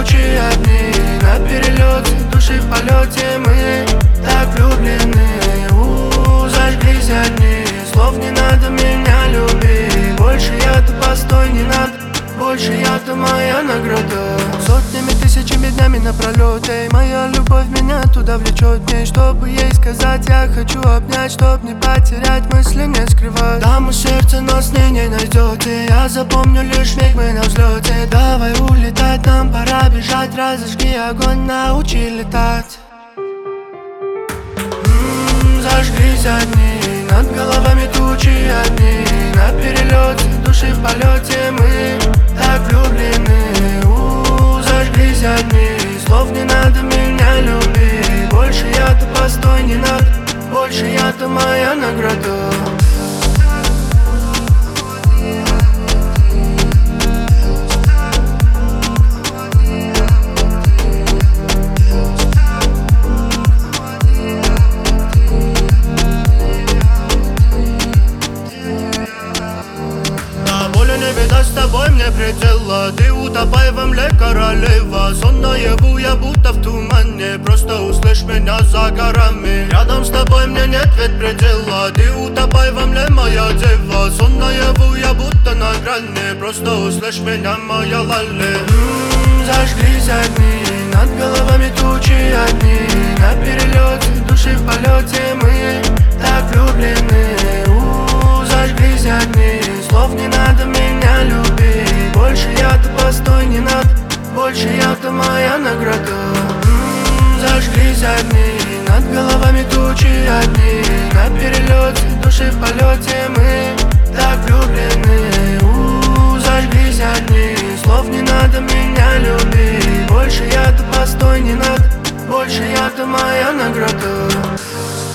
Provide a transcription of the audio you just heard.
тучи одни на перелете, души в полете. Мы так влюблены, зажглись одни. Слов не надо, меня люби. Больше я-то постой, не надо. Больше я-то моя награда. Сотнями, тысячами днями напролёт. Эй, моя любовь меня туда влечет. Мне, чтобы ей сказать, я хочу обнять, чтоб не потерять, мысли не скрывать. Там у сердца, но с ней не найдете. Я запомню лишь миг, мы на взлете. Давай улетать, нам пора бежать. Разожги огонь, научи летать. Зажглись одни, над головами тучи одни на перелете, души в полете. Мы так влюблены, зажглись одни. Слов не надо, меня люби. Больше я-то постой, не надо. Больше я-то моя награда. С тобой мне предела, ты утопай во мле, королева. Сон наяву, я будто в тумане. Просто услышь меня за горами. Рядом с тобой мне нет ведь предела. Ты утопай во мле, моя дева. Сон наяву, я будто на грани. Просто услышь меня, моя лали. Зажглись одни, над головами тучи одни на перелете, души в полете. Мы так влюблены, зажглись одни. Слов не надо, меня люби. Больше я-то постой, не надо. Больше я-то моя награда. Зажглись одни, над головами тучи одни на перелете, души в полете. Мы так влюблены, зажглись одни. Слов не надо, меня люби. Больше я-то постой, не надо. Больше я-то моя награда.